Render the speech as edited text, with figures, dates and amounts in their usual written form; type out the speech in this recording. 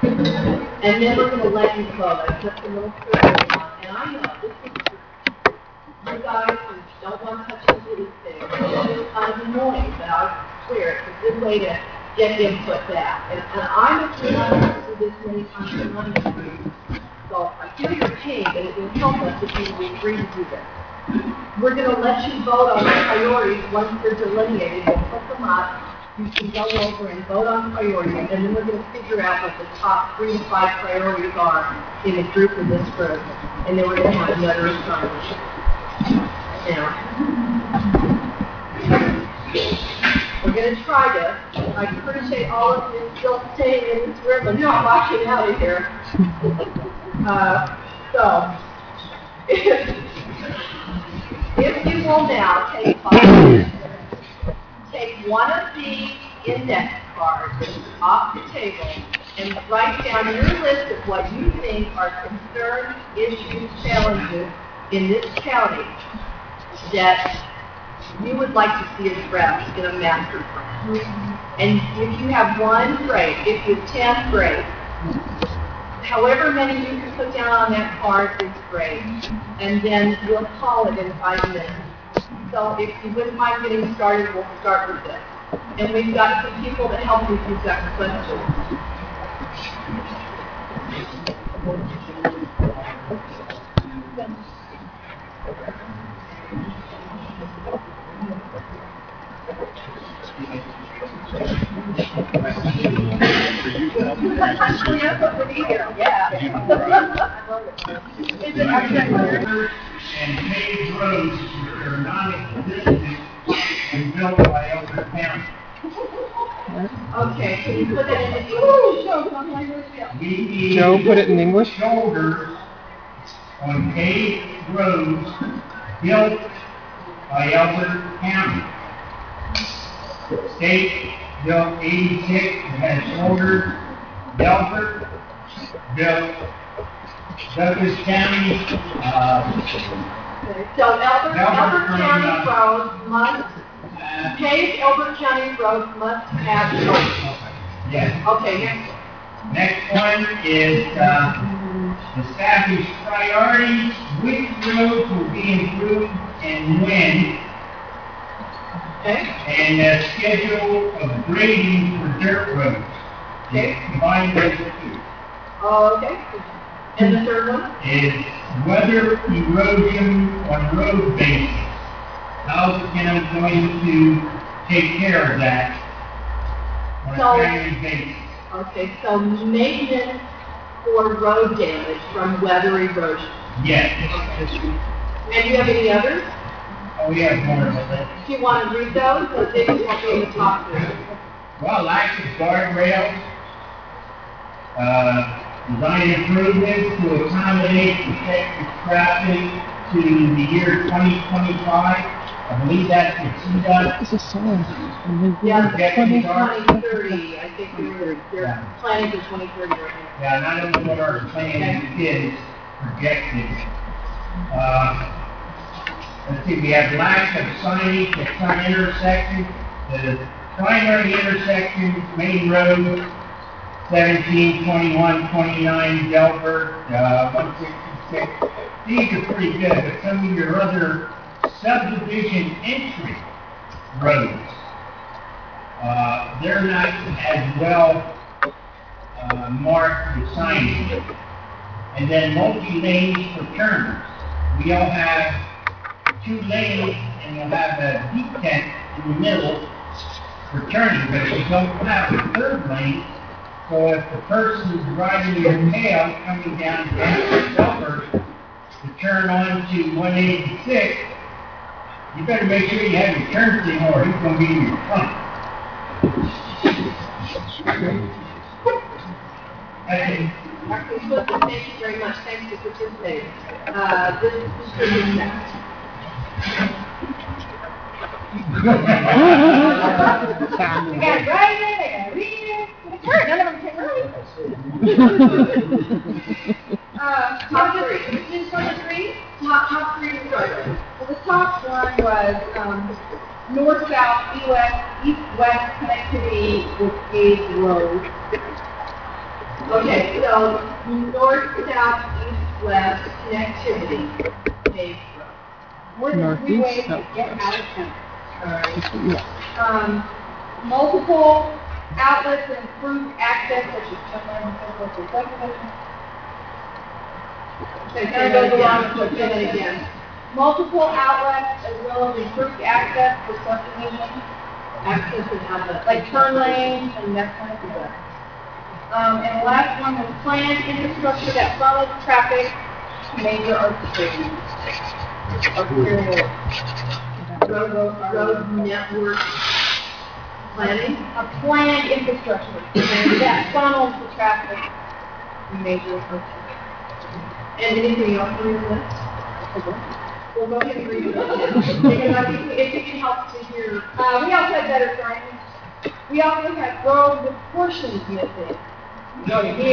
And then we're going to let you vote. I put the little curve on, and I know this is you guys who don't want to touch the little thing. It's kind of annoying, but I swear it's a good way to get input back. And I'm a kid to do this many times in money street. So I feel your pain, but it will help us if you agree to do this. We're going to let you vote on the priorities once they're delineated. We'll put them up. You can go over and vote on priorities, and then we're going to figure out what the top 3 to 5 priorities are in a group in this group. And then we're going to have another assignment. Now, we're going to try this. I appreciate all of you still staying in this room and not walking out of here. So, if you will now take 5 minutes, take one of these index cards off the table and write down your list of what you think are concerns, issues, challenges in this county that you would like to see addressed in a master plan. And if you have 1, great. If you have 10, great. However many you can put down on that card is great. And then we'll call it in 5 minutes. So if you wouldn't mind getting started, we'll start with this. And we've got some people to help you if you've got questions. And paved roads which are non-existent and built by Elder County. Okay, can you put that in English? We need Joe, put it in English. shoulders on paved roads built by Elder County. State Bill 86 has shoulders. Delbert built Douglas County. So Elbert County roads must, paved Elbert County roads must have shoulders. Yes. Okay, next one. Next one is establish priorities, which roads will be improved and when, Okay. and a schedule of grading for dirt roads. Okay. Combine those 2. Oh, okay. And the third one? Is weather erosion on road basis. How's the county going to take care of that on So- a timely basis? Okay, so maintenance for road damage from weather erosion. Yes. And you have any others? Oh, we have more of it. Do you want to read those, or they just won't be in the top 3? Well, lack of guardrails, design improvements to accommodate protected traffic to the year 2025. I believe that's what CDOT. It's a song. Yeah, Projected 2030, I think they're Yeah. planning for 2030 right now. Yeah, and I don't know what our plan is projected. Let's see, we have lack of signage at some intersections. The primary intersections, main road, 17, 21, 29, Delbert, 166. These are pretty good, but some of your other subdivision entry roads, they're not as well marked with signage. And then multi-lanes for turners. We all have 2 lanes and you'll have a deep tent in the middle for turning, but if you don't have a 3rd lane, so if the person's riding your tail coming down Delbert to turn on to 186, you better make sure you have your turn signal or he's going to be in your front. That's it. Thank you very much. Thanks for participating. This is next. We got writing, they got reading. It's hard, none of them can write. Top 3. Just top 3? Top 3 to start with. Well, the top one was north-south, east-west connectivity with paved roads. Okay, so north, south, east, west connectivity, paved road. More than 3 ways to get out of town. Multiple outlets and improved access such as turn lanes, and subdivision. Okay, There goes along with say that again. Multiple outlets as well as improved access for subdivision, Access and outlet. like turn lanes and that kind of stuff. And the last one was planned infrastructure that funnels traffic to major arterials. Road network planning. A planned infrastructure that funnels the traffic to major arterials. And anything else on your list? Well, go ahead and read it again. Because I think it helps to hear. We also had better signs. We also had road with portions missing. No, you